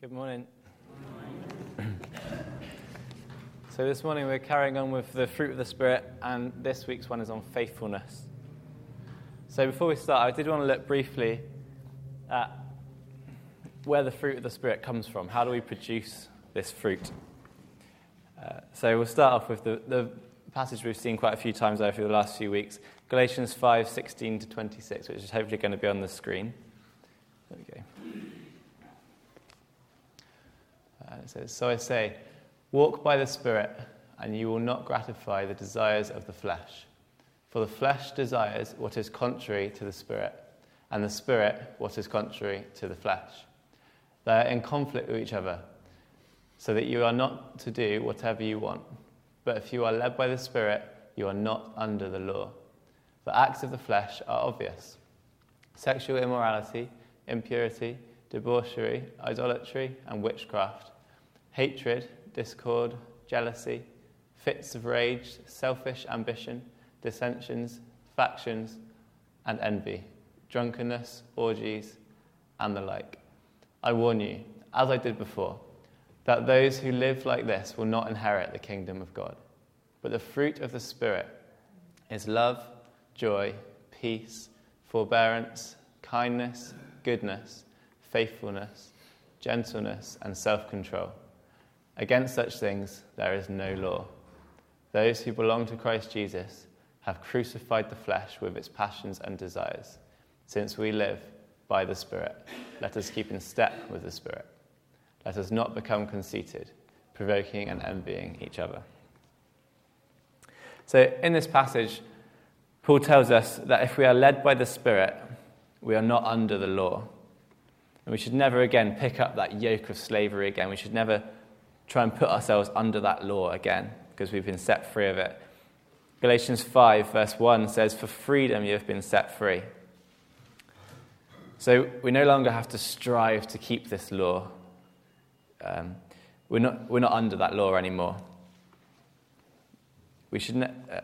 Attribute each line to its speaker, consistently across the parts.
Speaker 1: Good morning. So this morning we're carrying on with the fruit of the Spirit, and this week's one is on faithfulness. So before we start, I did want to look briefly at where the fruit of the Spirit comes from. How do we produce this fruit? So we'll start off with the passage we've seen quite a few times over the last few weeks, Galatians 5:16 to 26, which is hopefully going to be on the screen. There we go. It says, "So I say, walk by the Spirit, and you will not gratify the desires of the flesh. For the flesh desires what is contrary to the Spirit, and the Spirit what is contrary to the flesh. They are in conflict with each other, so that you are not to do whatever you want. But if you are led by the Spirit, you are not under the law. The acts of the flesh are obvious: sexual immorality, impurity, debauchery, idolatry, and witchcraft, hatred, discord, jealousy, fits of rage, selfish ambition, dissensions, factions, and envy, drunkenness, orgies, and the like. I warn you, as I did before, that those who live like this will not inherit the kingdom of God. But the fruit of the Spirit is love, joy, peace, forbearance, kindness, goodness, faithfulness, gentleness, and self-control. Against such things there is no law. Those who belong to Christ Jesus have crucified the flesh with its passions and desires. Since we live by the Spirit, let us keep in step with the Spirit. Let us not become conceited, provoking and envying each other." So in this passage, Paul tells us that if we are led by the Spirit, we are not under the law. And we should never again pick up that yoke of slavery again. We should never try and put ourselves under that law again, because we've been set free of it. Galatians 5 verse 1 says, "For freedom you have been set free." So we no longer have to strive to keep this law. We're not under that law anymore. We should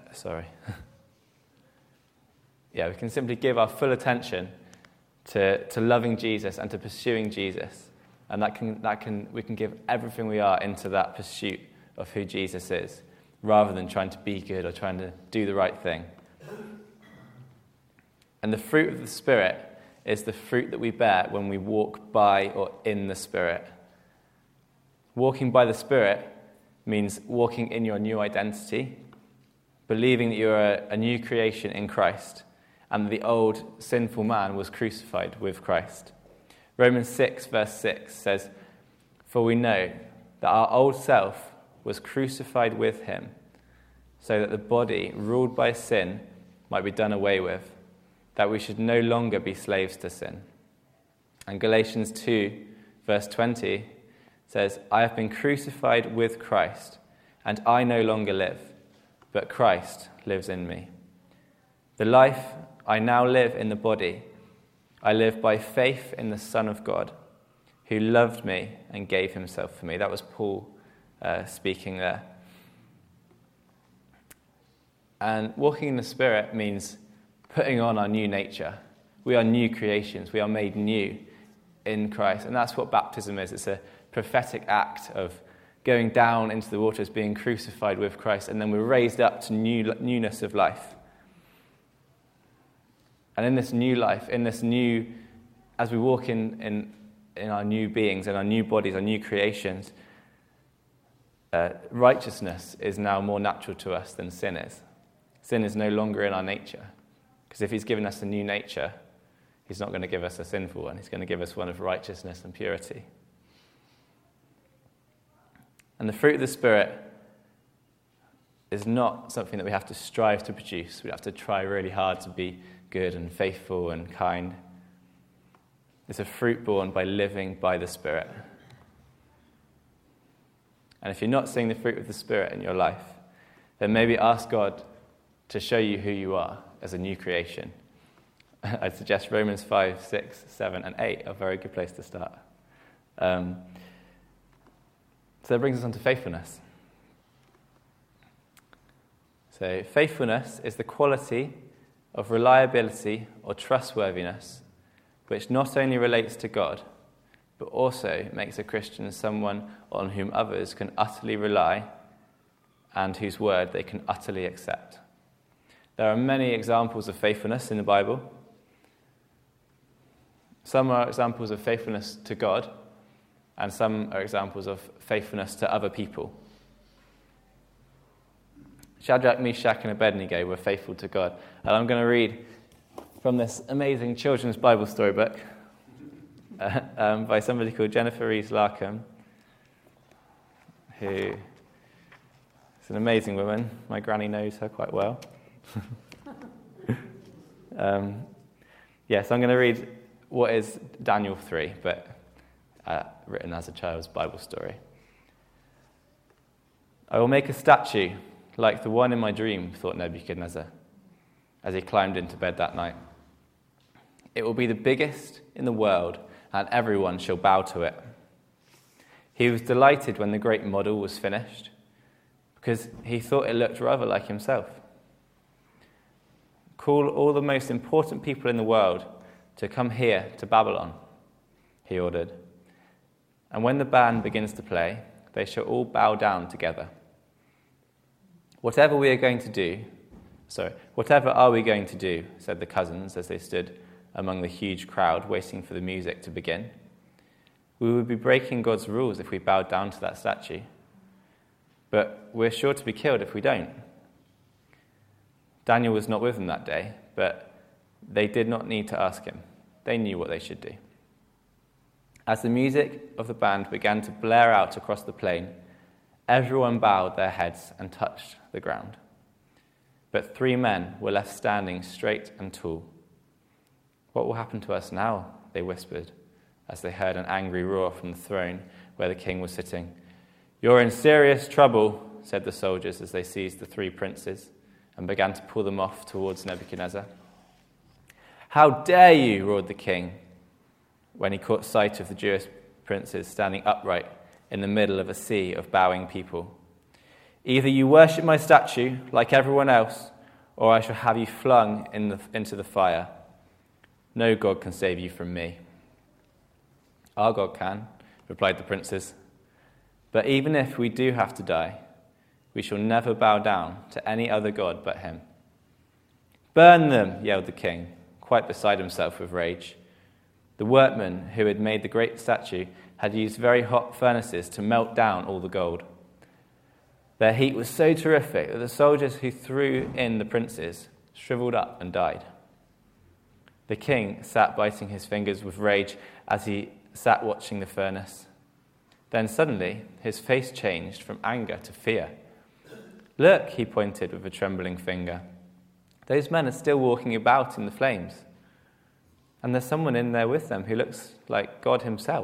Speaker 1: we can simply give our full attention to loving Jesus and to pursuing Jesus. And we can give everything we are into that pursuit of who Jesus is, rather than trying to be good or trying to do the right thing. And the fruit of the Spirit is the fruit that we bear when we walk by or in the Spirit. Walking by the Spirit means walking in your new identity, believing that you are a new creation in Christ, and that the old sinful man was crucified with Christ. Romans 6 verse 6 says, "For we know that our old self was crucified with him, so that the body ruled by sin might be done away with, that we should no longer be slaves to sin." And Galatians 2 verse 20 says, "I have been crucified with Christ, and I no longer live, but Christ lives in me. The life I now live in the body, I live by faith in the Son of God, who loved me and gave himself for me." That was Paul speaking there. And walking in the Spirit means putting on our new nature. We are new creations. We are made new in Christ. And that's what baptism is. It's a prophetic act of going down into the waters, being crucified with Christ, and then we're raised up to newness of life. And in this new life, as we walk in our new beings, in our new bodies, our new creations, righteousness is now more natural to us than sin is. Sin is no longer in our nature. Because if he's given us a new nature, he's not going to give us a sinful one. He's going to give us one of righteousness and purity. And the fruit of the Spirit is not something that we have to strive to produce. We have to try really hard to be good and faithful and kind. It's a fruit born by living by the Spirit. And if you're not seeing the fruit of the Spirit in your life, then maybe ask God to show you who you are as a new creation. I'd suggest Romans 5, 6, 7, and 8 are a very good place to start. So that brings us on to faithfulness. So faithfulness is the quality of reliability or trustworthiness which not only relates to God, but also makes a Christian someone on whom others can utterly rely and whose word they can utterly accept. There are many examples of faithfulness in the Bible. Some are examples of faithfulness to God, and some are examples of faithfulness to other people. Shadrach, Meshach, and Abednego were faithful to God. And I'm going to read from this amazing children's Bible storybook by somebody called Jennifer Rees-Larkham, who is an amazing woman. My granny knows her quite well. So I'm going to read what is Daniel 3, but written as a child's Bible story. I will make a statue like the one in my dream, thought Nebuchadnezzar, as he climbed into bed that night. It will be the biggest in the world, and everyone shall bow to it. He was delighted when the great model was finished, because he thought it looked rather like himself. Call all the most important people in the world to come here to Babylon, he ordered. And when the band begins to play, they shall all bow down together. Whatever are we going to do, said the cousins as they stood among the huge crowd waiting for the music to begin. We would be breaking God's rules if we bowed down to that statue. But we're sure to be killed if we don't. Daniel was not with them that day, but they did not need to ask him. They knew what they should do. As the music of the band began to blare out across the plain, everyone bowed their heads and touched the ground. But 3 men were left standing straight and tall. What will happen to us now? They whispered, as they heard an angry roar from the throne where the king was sitting. You're in serious trouble, said the soldiers as they seized the 3 princes and began to pull them off towards Nebuchadnezzar. How dare you, roared the king, when he caught sight of the Jewish princes standing upright in the middle of a sea of bowing people. Either you worship my statue like everyone else, or I shall have you flung into the fire. No God can save you from me. Our God can, replied the princes. But even if we do have to die, we shall never bow down to any other god but him. Burn them, yelled the king, quite beside himself with rage. The workmen who had made the great statue had used very hot furnaces to melt down all the gold. Their heat was so terrific that the soldiers who threw in the princes shriveled up and died. The king sat biting his fingers with rage as he sat watching the furnace. Then suddenly his face changed from anger to fear. Look, he pointed with a trembling finger. Those men are still walking about in the flames. And there's someone in there with them who looks like God himself.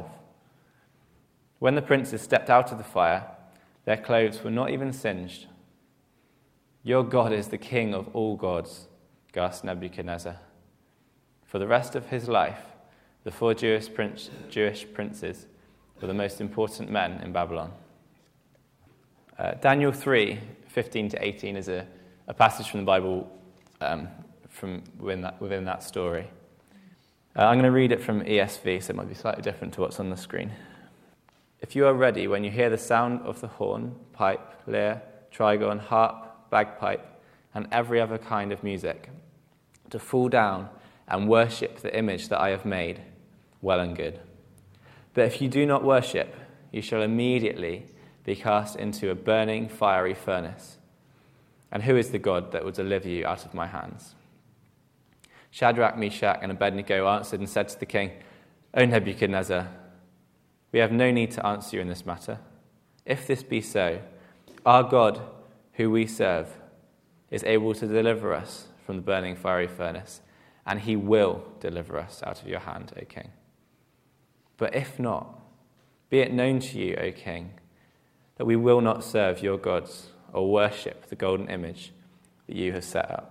Speaker 1: When the princes stepped out of the fire, their clothes were not even singed. Your God is the king of all gods, gasped Nebuchadnezzar. For the rest of his life, the 4 Jewish princes were the most important men in Babylon. Daniel 3, 15 to 18 is a passage from the Bible from within that story. I'm going to read it from ESV, so it might be slightly different to what's on the screen. If you are ready, when you hear the sound of the horn, pipe, lyre, trigon, harp, bagpipe, and every other kind of music, to fall down and worship the image that I have made, well and good. But if you do not worship, you shall immediately be cast into a burning, fiery furnace. And who is the God that will deliver you out of my hands? Shadrach, Meshach, and Abednego answered and said to the king, O Nebuchadnezzar, we have no need to answer you in this matter. If this be so, our God, who we serve, is able to deliver us from the burning fiery furnace, and he will deliver us out of your hand, O king. But if not, be it known to you, O king, that we will not serve your gods or worship the golden image that you have set up.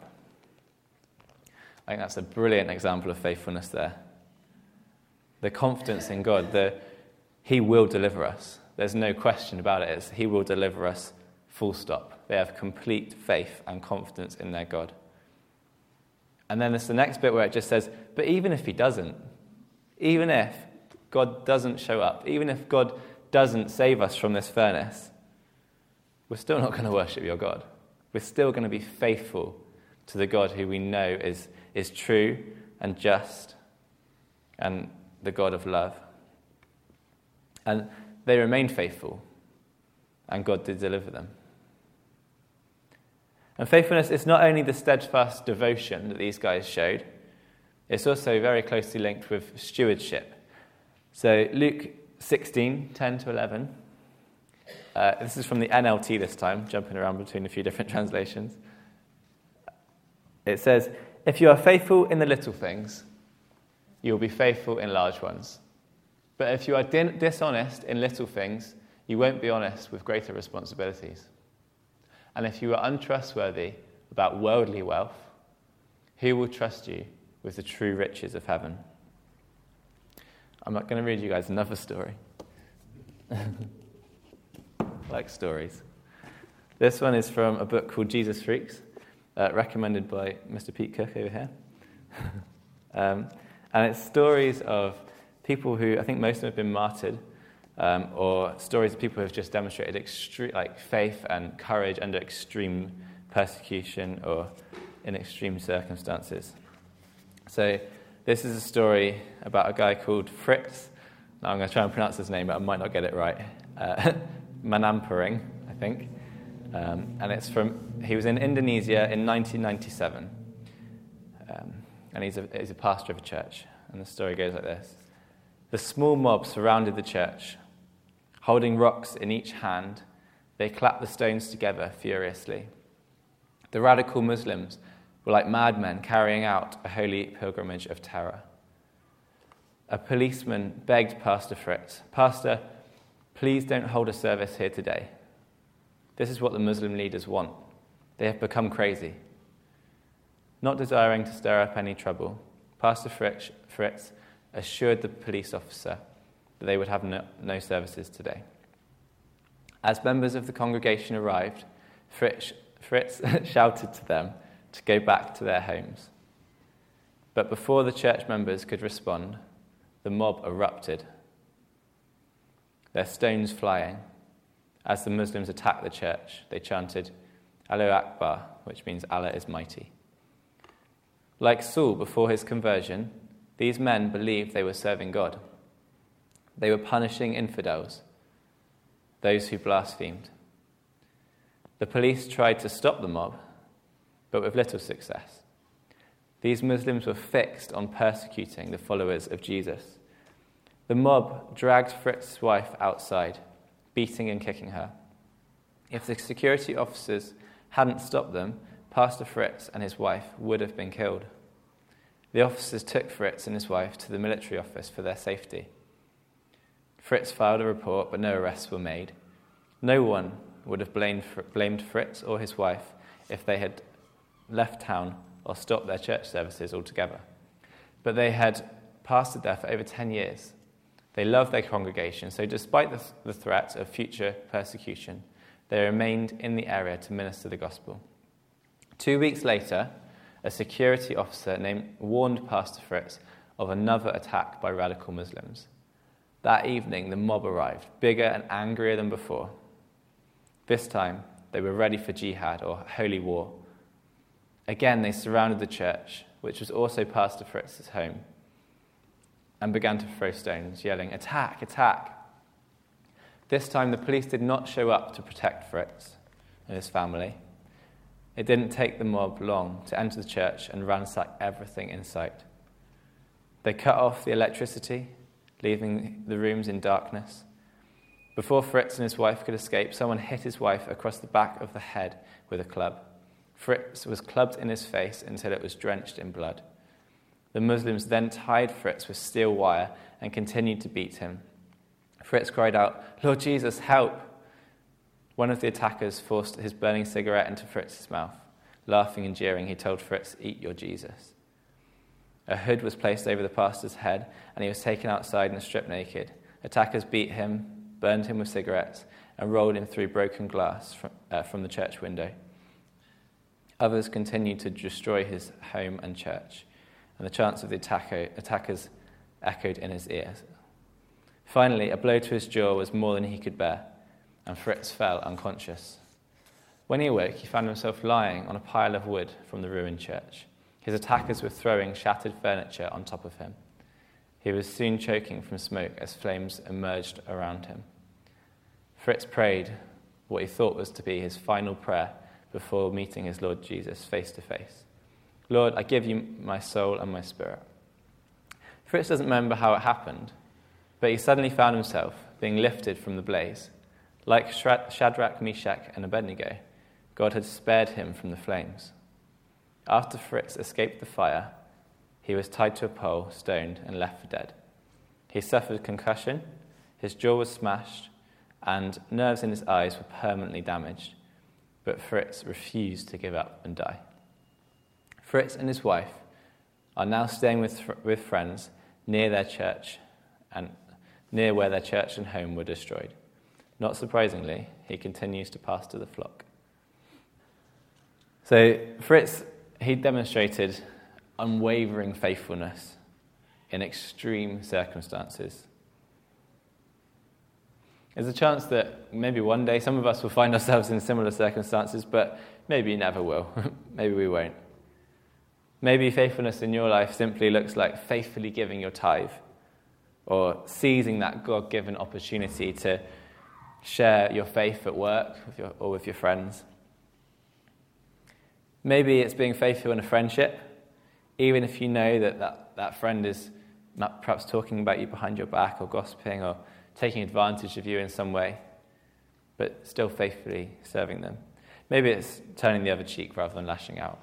Speaker 1: I think that's a brilliant example of faithfulness there. The confidence in God, he will deliver us. There's no question about it. He will deliver us, full stop. They have complete faith and confidence in their God. And then there's the next bit where it just says, but even if he doesn't, even if God doesn't show up, even if God doesn't save us from this furnace, we're still not going to worship your God. We're still going to be faithful to the God who we know is true and just and the God of love. And they remained faithful, and God did deliver them. And faithfulness is not only the steadfast devotion that these guys showed, it's also very closely linked with stewardship. So Luke 16, 10 to 11. This is from the NLT this time, jumping around between a few different translations. It says, "If you are faithful in the little things, you will be faithful in large ones. But if you are dishonest in little things, you won't be honest with greater responsibilities. And if you are untrustworthy about worldly wealth, who will trust you with the true riches of heaven?" I'm not going to read you guys another story. Like stories. This one is from a book called Jesus Freaks, recommended by Mr. Pete Cook over here. And it's stories of people who, I think most of them have been martyred, or stories of people who have just demonstrated faith and courage under extreme persecution or in extreme circumstances. So this is a story about a guy called Fritz. Now I'm going to try and pronounce his name, but I might not get it right. Manamparing, I think. And he was in Indonesia in 1997. And he's a pastor of a church. And the story goes like this. The small mob surrounded the church. Holding rocks in each hand, they clapped the stones together furiously. The radical Muslims were like madmen carrying out a holy pilgrimage of terror. A policeman begged Pastor Fritz, "Pastor, please don't hold a service here today. This is what the Muslim leaders want. They have become crazy." Not desiring to stir up any trouble, Pastor Fritz assured the police officer that they would have no services today. As members of the congregation arrived, Fritz shouted to them to go back to their homes. But before the church members could respond, the mob erupted, their stones flying. As the Muslims attacked the church, they chanted, "Allahu Akbar," which means Allah is mighty. Like Saul before his conversion, these men believed they were serving God. They were punishing infidels, those who blasphemed. The police tried to stop the mob, but with little success. These Muslims were fixed on persecuting the followers of Jesus. The mob dragged Fritz's wife outside, beating and kicking her. If the security officers hadn't stopped them, Pastor Fritz and his wife would have been killed. The officers took Fritz and his wife to the military office for their safety. Fritz filed a report, but no arrests were made. No one would have blamed Fritz or his wife if they had left town or stopped their church services altogether. But they had pastored there for over 10 years. They loved their congregation, so despite the threat of future persecution, they remained in the area to minister the gospel. 2 weeks later, a security officer warned Pastor Fritz of another attack by radical Muslims. That evening, the mob arrived, bigger and angrier than before. This time, they were ready for jihad, or holy war. Again, they surrounded the church, which was also Pastor Fritz's home, and began to throw stones, yelling, "Attack, attack!" This time, the police did not show up to protect Fritz and his family. It didn't take the mob long to enter the church and ransack everything in sight. They cut off the electricity, leaving the rooms in darkness. Before Fritz and his wife could escape, someone hit his wife across the back of the head with a club. Fritz was clubbed in his face until it was drenched in blood. The Muslims then tied Fritz with steel wire and continued to beat him. Fritz cried out, "Lord Jesus, help!" One of the attackers forced his burning cigarette into Fritz's mouth. Laughing and jeering, he told Fritz, "Eat your Jesus." A hood was placed over the pastor's head, and he was taken outside and stripped naked. Attackers beat him, burned him with cigarettes, and rolled him through broken glass from the church window. Others continued to destroy his home and church, and the chants of the attackers echoed in his ears. Finally, a blow to his jaw was more than he could bear, and Fritz fell unconscious. When he awoke, he found himself lying on a pile of wood from the ruined church. His attackers were throwing shattered furniture on top of him. He was soon choking from smoke as flames emerged around him. Fritz prayed what he thought was to be his final prayer before meeting his Lord Jesus face to face. Lord, I give you my soul and my spirit. Fritz doesn't remember how it happened, but he suddenly found himself being lifted from the blaze. Like Shadrach, Meshach, and Abednego, God had spared him from the flames. After Fritz escaped the fire, he was tied to a pole, stoned, and left for dead. He suffered concussion, his jaw was smashed, and nerves in his eyes were permanently damaged. But Fritz refused to give up and die. Fritz and his wife are now staying with friends near their church and near where their church and home were destroyed. Not surprisingly, he continues to pastor the flock. So Fritz, he demonstrated unwavering faithfulness in extreme circumstances. There's a chance that maybe one day some of us will find ourselves in similar circumstances, but maybe you never will. Maybe we won't. Maybe faithfulness in your life simply looks like faithfully giving your tithe, or seizing that God-given opportunity to share your faith at work or with your friends. Maybe it's being faithful in a friendship, even if you know that friend is perhaps talking about you behind your back, or gossiping, or taking advantage of you in some way, but still faithfully serving them. Maybe it's turning the other cheek rather than lashing out.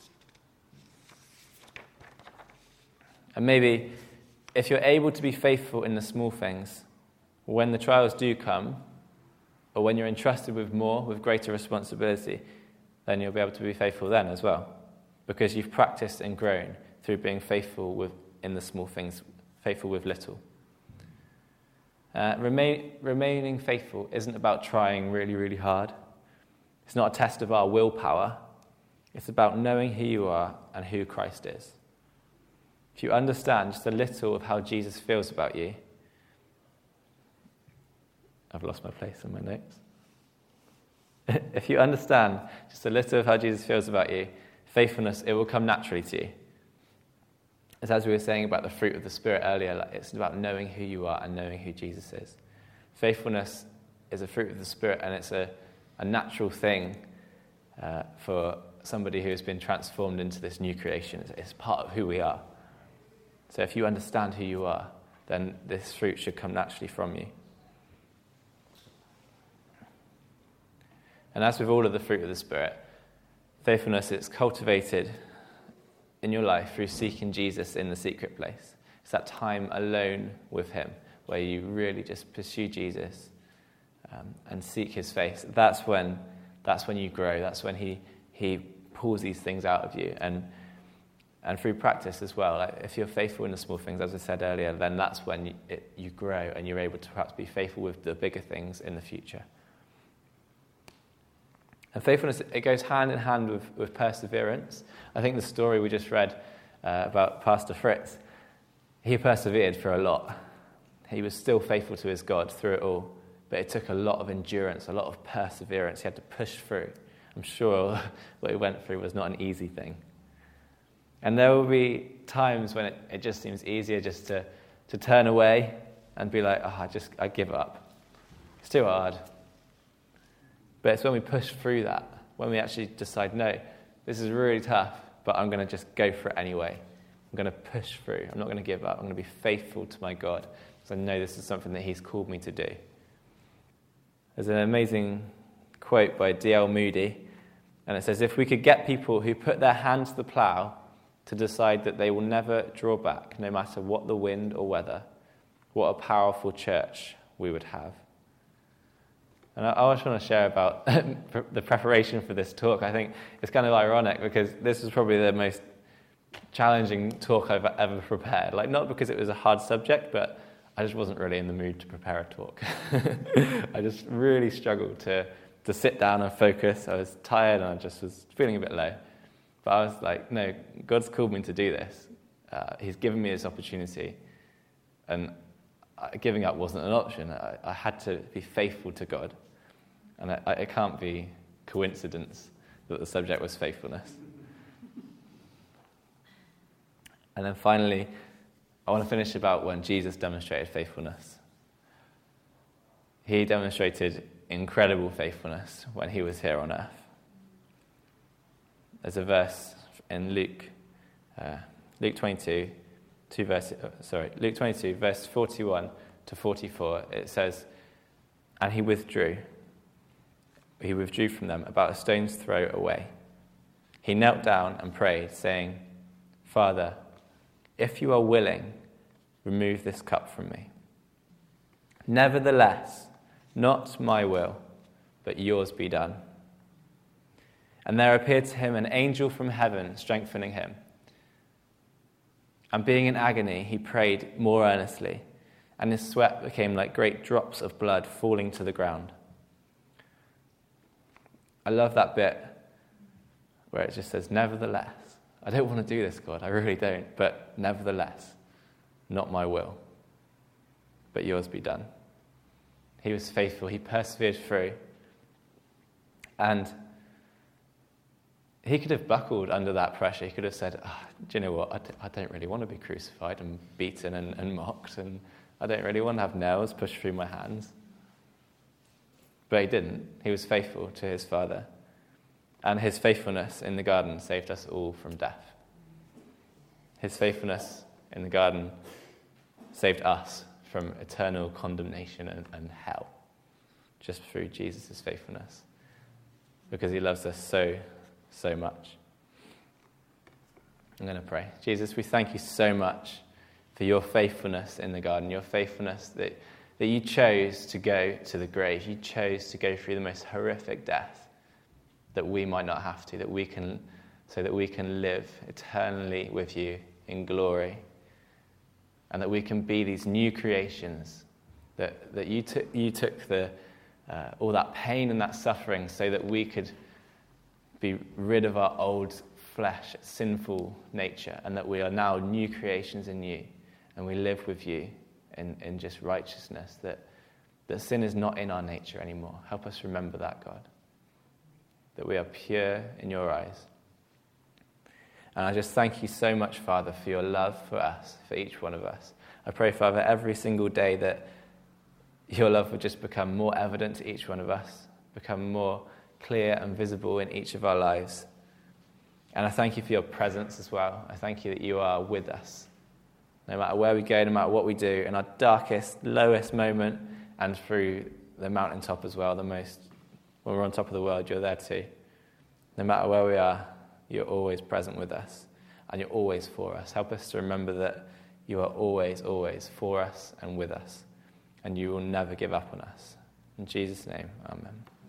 Speaker 1: And maybe if you're able to be faithful in the small things, when the trials do come, or when you're entrusted with more, with greater responsibility, then you'll be able to be faithful then as well, because you've practiced and grown through being faithful in the small things, faithful with little. Remaining faithful isn't about trying really, really hard. It's not a test of our willpower. It's about knowing who you are and who Christ is. If you understand just a little of how Jesus feels about you, I've lost my place in my notes. If you understand just a little of how Jesus feels about you, faithfulness, it will come naturally to you. It's as we were saying about the fruit of the Spirit earlier, it's about knowing who you are and knowing who Jesus is. Faithfulness is a fruit of the Spirit, and it's a natural thing for somebody who has been transformed into this new creation. It's part of who we are. So if you understand who you are, then this fruit should come naturally from you. And as with all of the fruit of the Spirit, faithfulness is cultivated in your life through seeking Jesus in the secret place. It's that time alone with him where you really just pursue Jesus and seek his face. That's when you grow. That's when he pulls these things out of you. And through practice as well. Like if you're faithful in the small things, as I said earlier, then that's when you grow and you're able to perhaps be faithful with the bigger things in the future. And faithfulness, it goes hand in hand with perseverance. I think the story we just read about Pastor Fritz, he persevered for a lot. He was still faithful to his God through it all, but it took a lot of endurance, a lot of perseverance. He had to push through. I'm sure what he went through was not an easy thing. And there will be times when it just seems easier just to turn away and be like, I give up. It's too hard. But it's when we push through that, when we actually decide, no, this is really tough, but I'm going to just go for it anyway. I'm going to push through. I'm not going to give up. I'm going to be faithful to my God because I know this is something that he's called me to do. There's an amazing quote by D.L. Moody, and it says, if we could get people who put their hand to the plough to decide that they will never draw back, no matter what the wind or weather, what a powerful church we would have. And I just want to share about the preparation for this talk. I think it's kind of ironic because this was probably the most challenging talk I've ever prepared. Like, not because it was a hard subject, but I just wasn't really in the mood to prepare a talk. I just really struggled to sit down and focus. I was tired and I just was feeling a bit low. But I was like, no, God's called me to do this. He's given me this opportunity. And giving up wasn't an option. I had to be faithful to God. And it can't be coincidence that the subject was faithfulness. And then finally, I want to finish about when Jesus demonstrated faithfulness. He demonstrated incredible faithfulness when he was here on earth. There's a verse in Luke 22, verse 41 to 44. It says, "And he withdrew from them about a stone's throw away. He knelt down and prayed, saying, 'Father, if you are willing, remove this cup from me. Nevertheless, not my will, but yours be done.' And there appeared to him an angel from heaven, strengthening him. And being in agony, he prayed more earnestly, and his sweat became like great drops of blood falling to the ground." I love that bit where it just says, "Nevertheless." I don't want to do this, God, I really don't. But nevertheless, not my will, but yours be done. He was faithful. He persevered through. And he could have buckled under that pressure. He could have said, do you know what? I don't really want to be crucified and beaten and mocked. And I don't really want to have nails pushed through my hands. But he didn't. He was faithful to his Father. And his faithfulness in the garden saved us all from death. His faithfulness in the garden saved us from eternal condemnation and hell, just through Jesus' faithfulness, because he loves us so, so much. I'm going to pray. Jesus, we thank you so much for your faithfulness in the garden, your faithfulness that you chose to go to the grave. You chose to go through the most horrific death that we might not have to, so that we can live eternally with you in glory, and that we can be these new creations, that you took all that pain and that suffering so that we could be rid of our old flesh, sinful nature, and that we are now new creations in you, and we live with you in just righteousness, that sin is not in our nature anymore. Help us remember that, God, that we are pure in your eyes. And I just thank you so much, Father, for your love for us, for each one of us. I pray, Father, every single day that your love would just become more evident to each one of us, become more clear and visible in each of our lives. And I thank you for your presence as well. I thank you that you are with us, no matter where we go, no matter what we do, in our darkest, lowest moment, and through the mountaintop as well, when we're on top of the world, you're there too. No matter where we are, you're always present with us, and you're always for us. Help us to remember that you are always, always for us and with us, and you will never give up on us. In Jesus' name, amen.